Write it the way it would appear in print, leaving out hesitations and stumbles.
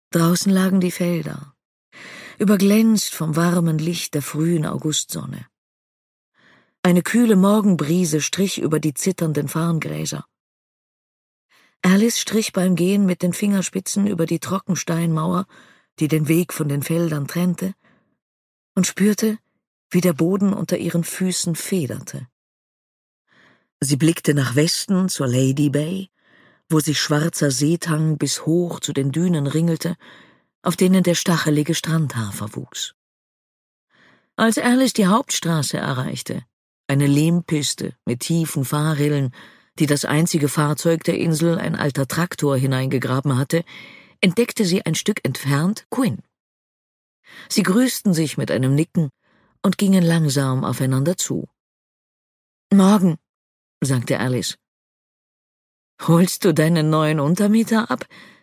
Draußen lagen die Felder, überglänzt vom warmen Licht der frühen Augustsonne. Eine kühle Morgenbrise strich über die zitternden Farngräser. Alice strich beim Gehen mit den Fingerspitzen über die Trockensteinmauer, die den Weg von den Feldern trennte, und spürte, wie der Boden unter ihren Füßen federte. Sie blickte nach Westen zur Lady Bay, wo sich schwarzer Seetang bis hoch zu den Dünen ringelte, auf denen der stachelige Strandhafer wuchs. Als Alice die Hauptstraße erreichte, eine Lehmpiste mit tiefen Fahrrillen, die das einzige Fahrzeug der Insel, ein alter Traktor, hineingegraben hatte, entdeckte sie ein Stück entfernt Quinn. Sie grüßten sich mit einem Nicken und gingen langsam aufeinander zu. »Morgen«, sagte Alice. »Holst du deinen neuen Untermieter ab?«